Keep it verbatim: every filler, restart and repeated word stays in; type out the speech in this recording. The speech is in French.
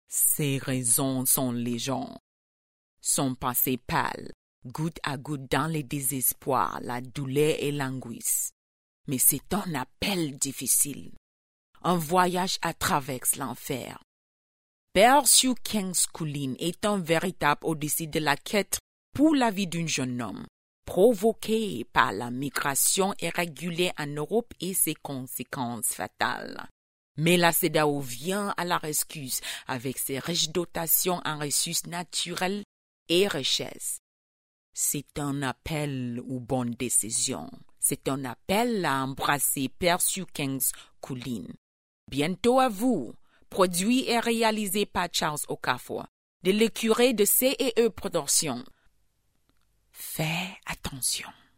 Ses raisons sont légion. Son passé pâle, goutte à goutte dans le désespoir, la douleur et l'angoisse. Mais c'est un appel difficile, un voyage à travers l'enfer. Percy King's Colline est un véritable odyssée de la quête pour la vie d'un jeune homme, provoqué par la migration irrégulière en Europe et ses conséquences fatales. Mais la C E D E A O vient à la rescue avec ses riches dotations en ressources naturelles et richesses. C'est un appel aux bonnes décisions. C'est un appel à embrasser Percy King's Colline. Bientôt à vous, produit et réalisé par Charles Okafor, de l'écurie de C et E Productions. Fais attention.